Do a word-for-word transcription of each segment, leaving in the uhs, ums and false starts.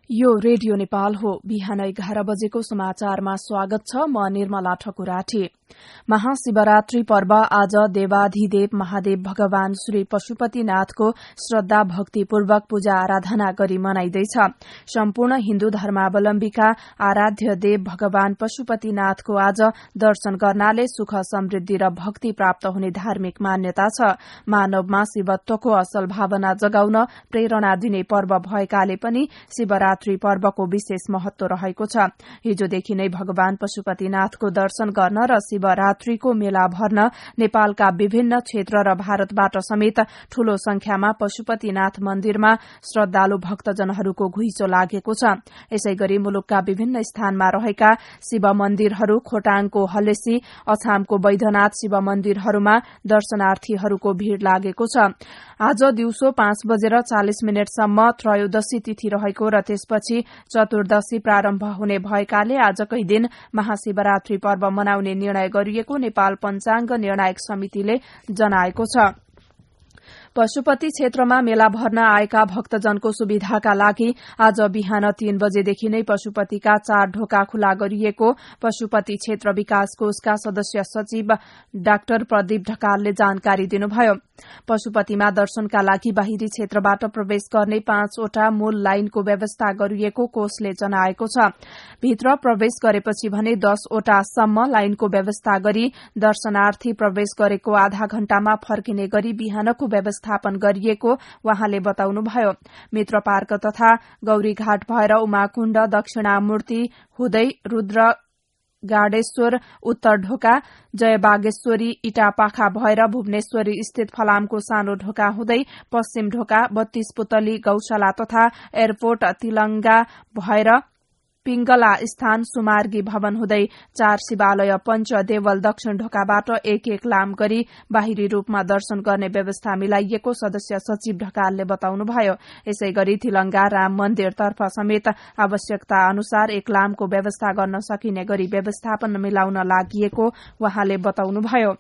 यो रेडियो नेपाल हो। बिहान एघार बजेको समाचारमा स्वागत छ। म निर्मला ठकुराठी। महाशिवरात्रि पर्व आज देवाधिदेव महादेव भगवान श्री पशुपतिनाथको श्रद्धा भक्तिपूर्वक पूजा आराधना गरी मनाइँदैछ। सम्पूर्ण हिन्दू धर्मावलम्बीका आराध्य देव भगवान पशुपतिनाथको आज दर्शन गर्नाले सुख समृद्धि र भक्ति प्राप्त हुने धार्मिक मान्यता छ। मानवमा शिवत्वको असल भावना जगाउन प्रेरणा दिने पर्व भएकाले पनि शिवरात्रि पर्वको विशेष महत्व रहेको छ। हिजोदेखि नै भगवान पशुपतिनाथको दर्शन गर्न र शिवरात्रिको मेला भर्न नेपालका विभिन्न क्षेत्र र भारतबाट समेत ठूलो संख्यामा पशुपतिनाथ मन्दिरमा श्रद्धालु भक्तजनहरूको घुइँचो लागेको छ। यसैगरी मुलुकका विभिन्न स्थानमा रहेका शिव मन्दिरहरू, खोटाङको हलेसी, अछामको वैद्यनाथ शिव मन्दिरहरूमा दर्शनार्थीहरूको भीड़ लागेको छ। आज दिउँसो पाँच बजेर चालिस मिनटसम्म त्रयोदशी तिथि रहेको र त्यसपछि चतुर्दशी प्रारम्भ हुने भएकाले आजकै दिन महाशिवरात्रि पर्व मनाउने निर्णय गरिएको नेपाल पञ्चाङ्ग निर्णायक समितिले जनाएको छ। पशुपति क्षेत्रमा मेला भर्न आएका भक्तजनको सुविधाका लागि आज बिहान तीन बजेदेखि नै पशुपतिका चार ढोका खुला गरिएको पशुपति क्षेत्र विकास कोषका सदस्य सचिव डाक्टर प्रदीप ढकालले जानकारी दिनुभयो। पशुपतिमा दर्शनका लागि बाहिरी क्षेत्रबाट प्रवेश गर्ने पाँचवटा मूल लाइनको व्यवस्था गरिएको कोषले जनाएको छ। भित्र प्रवेश गरेपछि भने दसवटासम्म लाइनको व्यवस्था गरी दर्शनार्थी प्रवेश गरेको आधा घण्टामा फर्किने गरी बिहानको व्यवस्थापन गरिएको वहाँले बताउनुभयो। मित्र पार्क तथा गौरीघाट भएर उमाकुण्ड, दक्षिणामूर्ति हुँदै रुद्र गाडेश्वर, उत्तर ढोका, जयबागेश्वरी, इटापाखा भएर भुवनेश्वरी स्थित फलामको सानो ढोका हुँदै पश्चिम ढोका, बत्तीस पुतली गौशाला तथा एयरपोर्ट तिलंगा भएर पिंगला स्थान, सुमार्गी भवन हुँदै चार शिवालय, पञ्च देवल दक्षिण ढोकाबाट एक एक लाम गरी बाहिरी रूपमा दर्शन गर्ने व्यवस्था मिलाइएको सदस्य सचिव ढकालले बताउनुभयो। यसै गरी तिलंगा राम मन्दिरतर्फ समेत आवश्यकता अनुसार एक लामको व्यवस्था गर्न सकिने गरी व्यवस्थापन मिलाउन लागि वहाँले बताउनुभयो।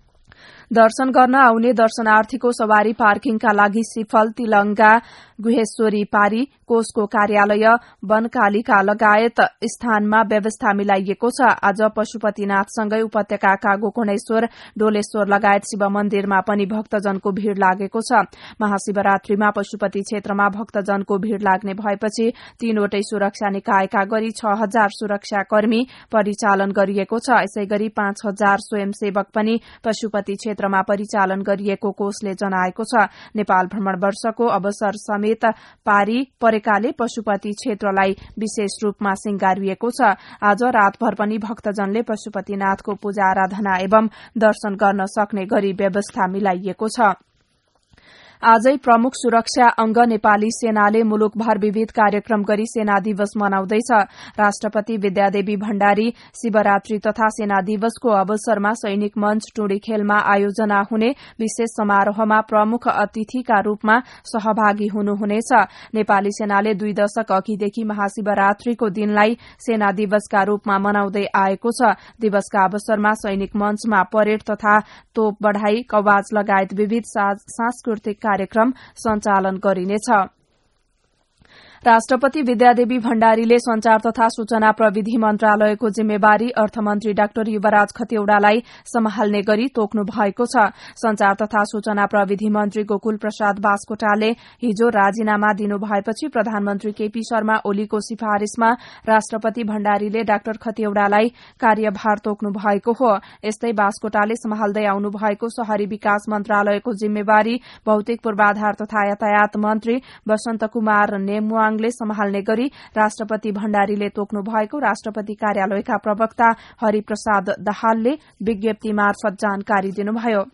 दर्शन गर्न आउने दर्शनार्थीको सवारी पार्किङका लागि सिफल, तिलंगा, गुहेश्वरी पारी, कोषको कार्यालय, वनकालिका लगायत स्थानमा व्यवस्था मिलाइएको छ। आज पशुपतिनाथसँगै उपत्यकाका गोकर्णेश्वर, डोलेश्वर लगायत शिव मन्दिरमा पनि भक्तजनको भीड़ लागेको छ। महाशिवरात्रिमा पशुपति क्षेत्रमा भक्तजनको भीड़ लाग्ने भएपछि तीनवटै सुरक्षा निकायका गरी छ हजार सुरक्षाकर्मी परिचालन गरिएको छ। यसै गरी पाँच हजार स्वयंसेवक पनि पशुपति क्षेत्रमा परिचालन गरिएको कोषले जनाएको छ। नेपाल भ्रमण वर्षको अवसर समेत पारी परेकाले पशुपति क्षेत्रलाई विशेष रूपमा सिंगारिएको छ। आज रातभर पनि भक्तजनले पशुपतिनाथको पूजा आराधना एवं दर्शन गर्न सक्ने गरी व्यवस्था मिलाइएको छ। आजै प्रमुख सुरक्षा अंग नेपाली सेनाले मुलुकभर विविध कार्यक्रम गरी सेना दिवस मनाउँदैछ। राष्ट्रपति विद्यादेवी भण्डारी शिवरात्रि तथा सेना दिवसको अवसरमा सैनिक मञ्च टुँडी खेलमा आयोजना हुने विशेष समारोहमा प्रमुख अतिथिका रूपमा सहभागी हुनुहुनेछ। नेपाली सेनाले दुई दशक अघिदेखि महाशिवरात्रिको दिनलाई सेना दिवसका रूपमा मनाउँदै आएको छ। दिवसका अवसरमा सैनिक मञ्चमा परेड तथा तोप बढ़ाई, कवाज लगायत विविध सांस्कृतिक कार्यक्रम सञ्चालन गरिनेछ। राष्ट्रपति विद्यादेवी भण्डारीले संचार तथा सूचना प्रविधि मन्त्रालयको जिम्मेवारी अर्थमन्त्री डाक्टर युवराज खतिवड़ालाई सम्हाल्ने गरी तोक्नु भएको छ। संचार तथा सूचना प्रविधि मन्त्री गोकुल प्रसाद बास्कोटाले हिजो राजीनामा दिनु भएपछि प्रधानमन्त्री केपी शर्मा ओलीको सिफारिशमा राष्ट्रपति भण्डारीले डाक्टर खतिवड़ालाई कार्यभार तोक्नु भएको हो। यस्तै बास्कोटाले सम्हाल्दै आउनु भएको शहरी विकास मन्त्रालयको जिम्मेवारी भौतिक पूर्वाधार तथा यातायात मन्त्री वसन्त कुमार नेमुवाङ ले सम्हाल्ने गरी राष्ट्रपति भण्डारीले तोक्नु भएको राष्ट्रपति कार्यालयका प्रवक्ता हरिप्रसाद दाहालले विज्ञप्ति मार्फत जानकारी दिनुभयो।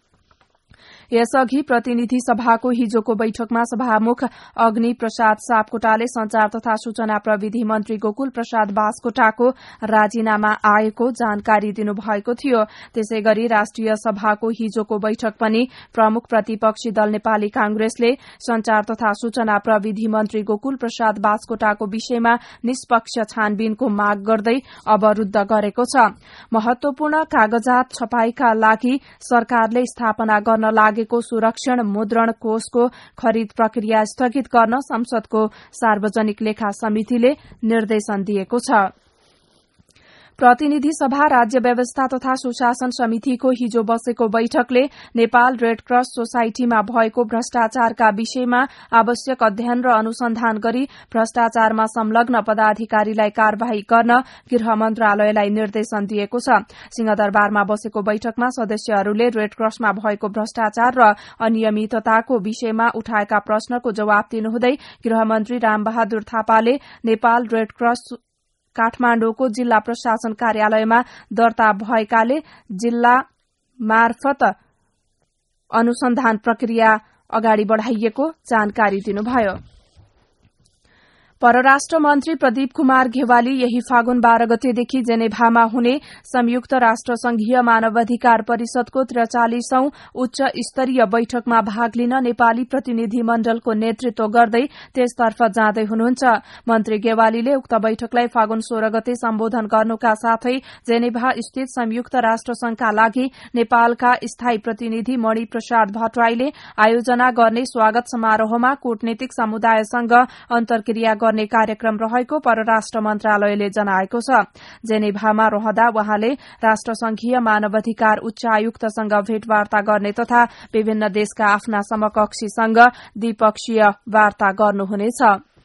यसअघि प्रतिनिधि सभाको हिजोको बैठकमा सभामुख अग्नि प्रसाद सापकोटाले संचार तथा सूचना प्रविधि मन्त्री गोकुल प्रसाद बास्कोटाको राजीनामा आएको जानकारी दिनुभएको थियो। त्यसै गरी राष्ट्रिय सभाको हिजोको बैठक पनि प्रमुख प्रतिपक्षी दल नेपाली कांग्रेसले संचार तथा सूचना प्रविधि मन्त्री गोकुल प्रसाद बास्कोटाको विषयमा निष्पक्ष छानबिनको माग गर्दै अवरूद्ध गरेको छ। महत्वपूर्ण कागजात छपाईका लागि सरकारले स्थापना गर्न लागे लागेको सुरक्षण मुद्रण कोषको खरिद प्रक्रिया स्थगित गर्न संसदको सार्वजनिक लेखा समितिले निर्देशन दिएको छ। प्रतिनिधि सभा राज्य व्यवस्था तथा सुशासन समितिको हिजो बसेको बैठकले नेपाल रेड क्रस सोसाइटीमा भएको भ्रष्टाचारका विषयमा आवश्यक अध्ययन र अनुसन्धान गरी भ्रष्टाचारमा संलग्न पदाधिकारीलाई कार्यवाही गर्न गृह मन्त्रालयलाई निर्देशन दिएको छ। सिंहदरबारमा बसेको बैठकमा सदस्यहरूले रेड क्रसमा भएको भ्रष्टाचार र अनियमितताको विषयमा उठाएका प्रश्नको जवाब दिनुहुँदै गृहमन्त्री रामबहादुर थापाले नेपाल रेड क्रस काठमाण्डुको जिल्ला प्रशासन कार्यालयमा दर्ता भएकाले जिल्ला मार्फत अनुसन्धान प्रक्रिया अगाडि बढ़ाइएको जानकारी दिनुभयो। परराष्ट्र मन्त्री प्रदीप कुमार घेवाली यही फागुन बाह्र गतेदेखि जेनेभामा हुने संयुक्त राष्ट्र संघीय मानवाधिकार परिषदको त्रिचालिसौं उच्च स्तरीय बैठकमा भाग लिन नेपाली प्रतिनिधि मण्डलको नेतृत्व गर्दै त्यसतर्फ जाँदै हुनुहुन्छ। मन्त्री घेवालीले उक्त बैठकलाई फागुन सोह्र गते सम्बोधन गर्नुका साथै जेनेभा स्थित संयुक्त राष्ट्र संघका लागि नेपालका स्थायी प्रतिनिधि मणि प्रसाद भट्टराईले आयोजना गर्ने स्वागत समारोहमा कूटनीतिक समुदायसँग अन्तर्क्रिया गर्ने कार्यक्रम रहेको परराष्ट्र मन्त्रालयले जनाएको छ। जेनेभामा रहँदा वहाँले राष्ट्रसंघीय मानवाधिकार उच्च आयुक्तसँग भेटवार्ता गर्ने तथा विभिन्न देशका आफ्ना समकक्षीसँग द्विपक्षीय वार्ता गर्नुहुनेछ।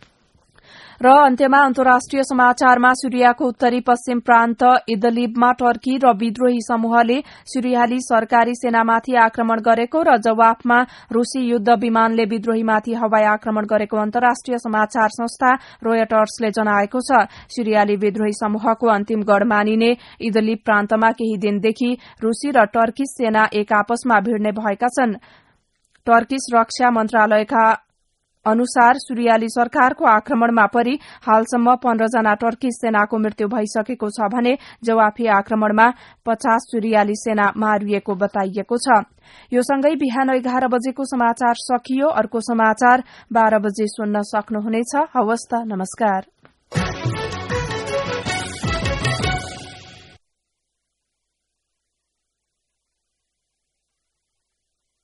र अन्त्यमा अन्तर्राष्ट्रिय समाचारमा सिरियाको उत्तरी पश्चिम प्रान्त इदलिबमा टर्की र विद्रोही समूहले सिरियाली सरकारी सेनामाथि आक्रमण गरेको र जवाफमा रूसी युद्ध विमानले विद्रोहीमाथि हवाई आक्रमण गरेको अन्तर्राष्ट्रिय समाचार संस्था रोयटर्सले जनाएको छ। सिरियाली विद्रोही समूहको अन्तिम गढ़ मानिने इदलिब प्रान्तमा केही दिनदेखि रूसी र टर्किश सेना एक आपसमा भिड्ने भएका छन्। टर्किश रक्षा मन्त्रालयका अनुसार सिरियाली सरकारको आक्रमणमा परि हालसम्म पन्ध्र जना टर्किश सेनाको मृत्यु भइसकेको छ भने जवाफी आक्रमणमा पचास सिरियाली सेना मारिएको बताइएको छ। यो सँगै बिहान एघार बजेको समाचार सकियो। अर्को समाचार बाह्र बजे सुन्न सक्नुहुनेछ। हवस् त, नमस्कार।